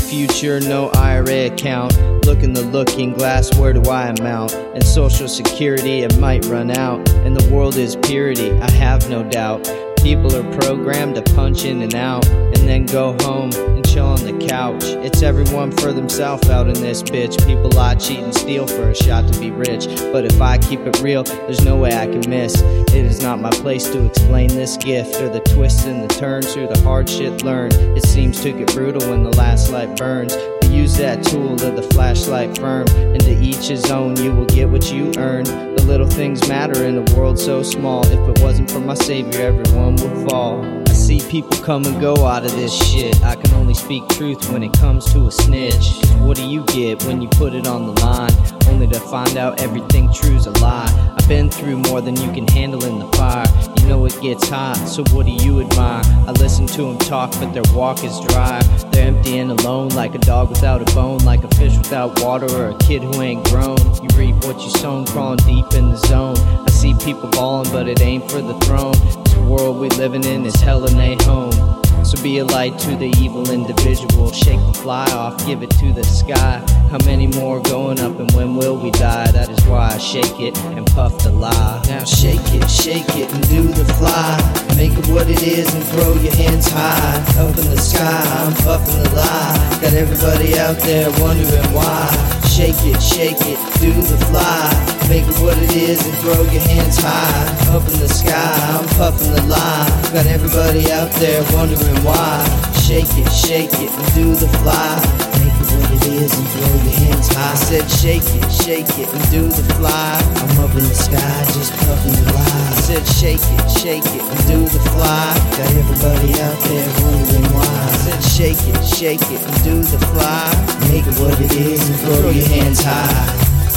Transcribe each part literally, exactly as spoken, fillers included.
future, no I R A account. Look in the looking glass, where do I amount? And social security, it might run out. And the world is purity, I have no doubt. People are programmed to punch in and out, and then go home and chill on the couch. It's everyone for themselves out in this bitch. People lie, cheat, and steal for a shot to be rich. But if I keep it real, there's no way I can miss. It is not my place to explain this gift, or the twists and the turns through the hard shit learned. It seems to get brutal when the last light burns. But use that tool of the flashlight firm, and to each his own, you will get what you earn. The little things matter in a world so small. If it wasn't for my savior, everyone would fall. I see people come and go out of this shit. I can only speak truth when it comes to a snitch. 'Cause what do you get when you put it on the line? Only to find out everything true's a lie. I've been through more than you can handle in the fire. You know it gets hot, so what do you admire? I listen to them talk, but their walk is dry. They're empty and alone, like a dog without a bone, like a fish without water, or a kid who ain't grown. You reap what you sown, crawling deep in the zone. I see people balling, but it ain't for the throne. This world we living in is hell and they home. So be a light to the evil individual. Shake the fly off, give it to the sky. How many more going up, and when will we die? That is why I shake it and puff the lie. Now shake it, shake it and do the fly. Make it what it is and throw your hands high. Up in the sky, I'm puffing the lie. Got everybody out there wondering why. Shake it, shake it, do the fly. Make it what it is and throw your hands high. Up in the sky, I'm puffing the lie. Got everybody out there wondering why. Shake it, shake it and do the fly. Make it what it is and throw your hands high. I said shake it, shake it and do the fly. I'm up in the sky just puffing the lie. I said shake it, shake it and do the fly. Got everybody out there wondering why. I said shake it, shake it and do the fly. Make it what it is and throw your hands high.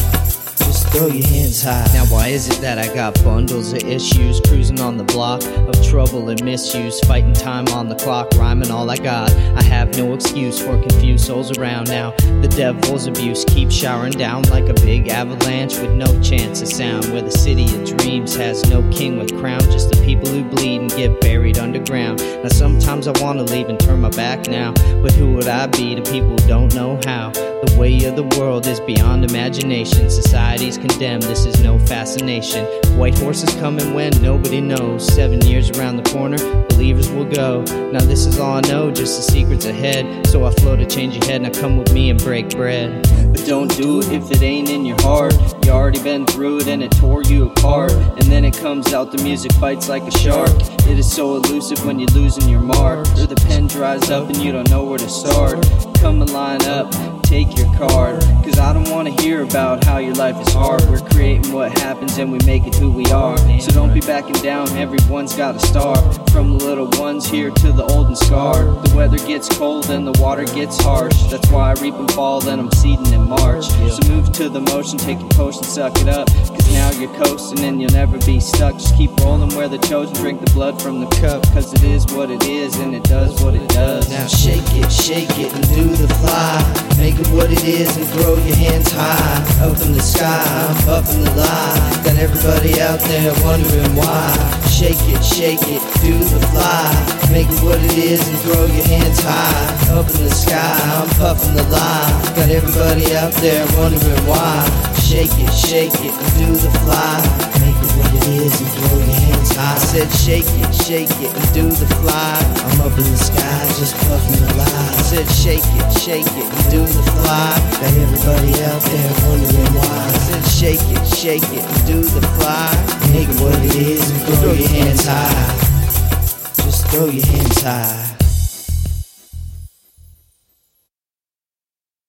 Throw your hands high. Now why is it that I got bundles of issues, cruising on the block of trouble and misuse, fighting time on the clock, rhyming all I got? I have no excuse for confused souls around now. The devil's abuse keeps showering down like a big avalanche with no chance of sound. Where the city of dreams has no king with crown, just the people who bleed and get buried underground. Now sometimes I wanna leave and turn my back now, but who would I be to people who don't know how? The way of the world is beyond imagination. Society's condemned, this is no fascination. White horses come and win, nobody knows. Seven years around the corner, believers will go. Now this is all I know, just the secrets ahead. So I flow to change your head, now come with me and break bread. But don't do it if it ain't in your heart. You already been through it and it tore you apart. And then it comes out, the music bites like a shark. It is so elusive when you're losing your mark, or the pen dries up and you don't know where to start. Come and line up, take your card, cause I don't wanna hear about how your life is hard. We're creating what happens and we make it who we are. So don't be backing down, everyone's gotta start. From the little ones here to the old and scarred. The weather gets cold and the water gets harsh. That's why I reap and fall, then I'm seeding in March. So move to the motion, take your potion, suck it up, cause now you're coasting and you'll never be stuck. Just keep rolling where the chosen, drink the blood from the cup, cause it is what it is and it does what it does. Now shake it, shake it and do the fly. Make it what it is and throw your hands high. Up in the sky, I'm puffing the lie. Got everybody out there wondering why. Shake it, shake it, do the fly. Make it what it is and throw your hands high. Up in the sky, I'm puffing the lie. Got everybody out there wondering why. Shake it, shake it and do the fly. Make it what it is and throw your hands high. I said shake it, shake it and do the fly. I'm up in the sky just puffing the lie. I said shake it, shake it and do the fly. Got everybody out there wondering why. I said shake it, shake it and do the fly. Make it what it is and throw your hands high. Just throw your hands high.